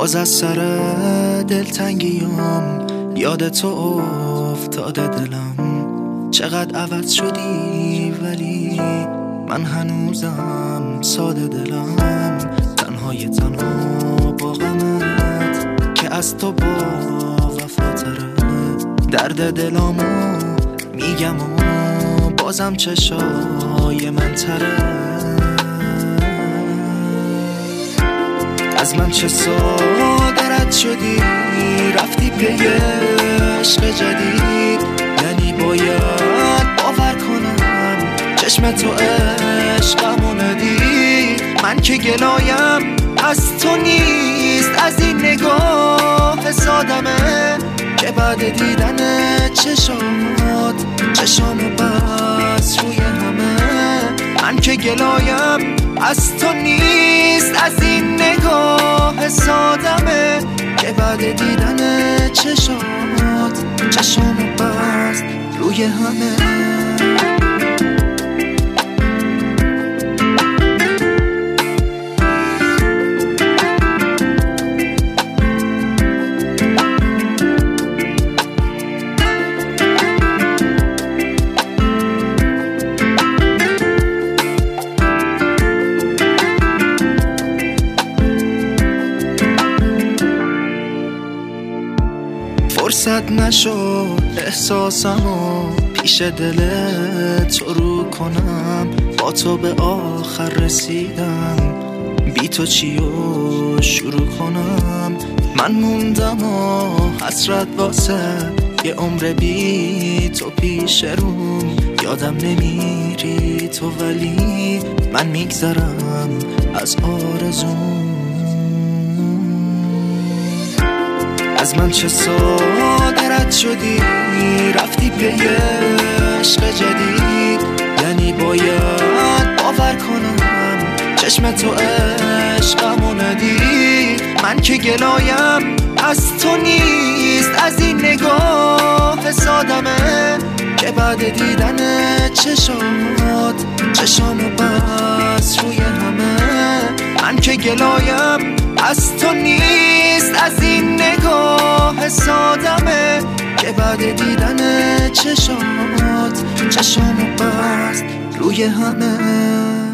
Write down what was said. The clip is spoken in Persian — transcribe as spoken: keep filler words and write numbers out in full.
باز از سر دلتنگیام یاد تو افتاده دلم. چقدر عوض شدی ولی من هنوزم ساده دلم. تنهای تنها با غمت که از تو با وفاتره. درد دلامو میگم و بازم چشای من تره. از من چه ساده رد شدی رفتی پی عشق جدید. یعنی باید باور کنم چشم تو عشقمو ندید. من که گلایم از تو نیست، از این نگاه سادمه که بعد دیدن چشمات چشامو بس روی همه. من که گلایم از تو نیست، از این نگاه سادمه که بعد دیدن چشمات چشامو بس روی همه. فرصت نشد احساسمو پیش دلت رو کنم. با تو به آخر رسیدم، بی تو چیو شروع کنم. من موندم و حسرت واسه یه عمر بی تو پیش روم. یادم نمیری تو ولی من میگذرم از آرزوم. از من چه ساده رد شدی رفتی پی عشق جدید. یعنی باید باور کنم چشم تو عشقمو ندید. من که گلایم از تو نیست، از این نگاه سادمه که بعد دیدن چشمات چشامو بس روی همه. من که گلایم از تو نیست، از این نگاه سادمه که بعد دیدن چشمات چشامو بس روی همه.